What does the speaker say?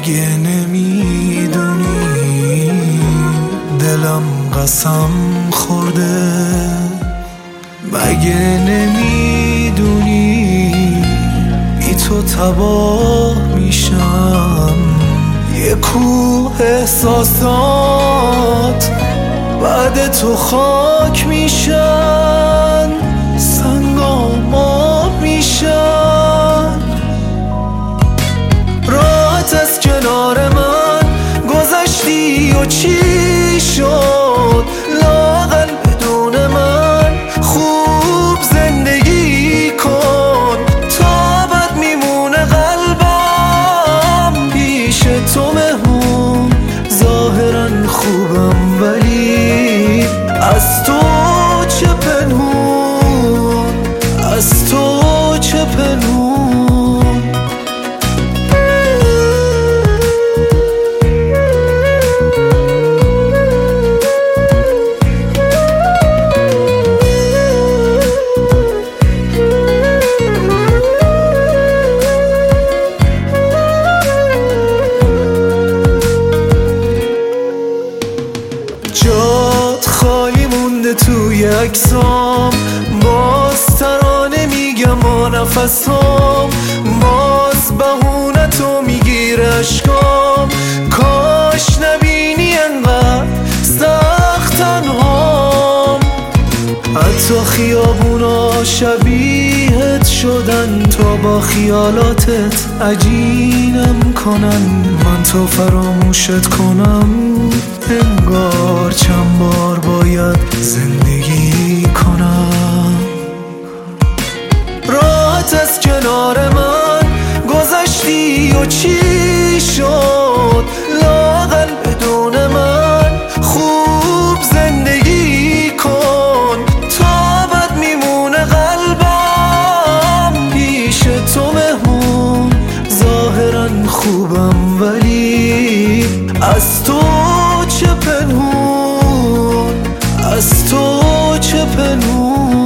مگه نمیدونی دلم قسم خورده؟ مگه نمیدونی بی تو تباه میشم؟ یه کوه احساسات بعد تو خاک میشن، سنگام آب میشن. راحت از کنار من گذشتی و چی شد؟ لااقل بدون من خوب زندگی کن. تا ابد میمونه قلبم پیش تو مهمون. ظاهرا خوبم ولی از تو چه پنهون، از تو چه پنهون. جات خالی مونده توی عکسام، باز ترانه میگم با نفسام، باز بهونه تو میگیره اشکام. کاش نبینی انقدر سخت تنهام، حتی خیابونا شبیهت شدن تا با خیالاتت عجینم کنن. من تو فراموشت کنم انگار چند بار باید زندگی کنم. راحت از کنار من گذشتی و چی شد؟ لااقل بدون من خوب زندگی کن. تا ابد میمونه قلبم پیش تو مهمون. ظاهرا خوبم ولی از تو چه پنهون، از تو چه پنهون.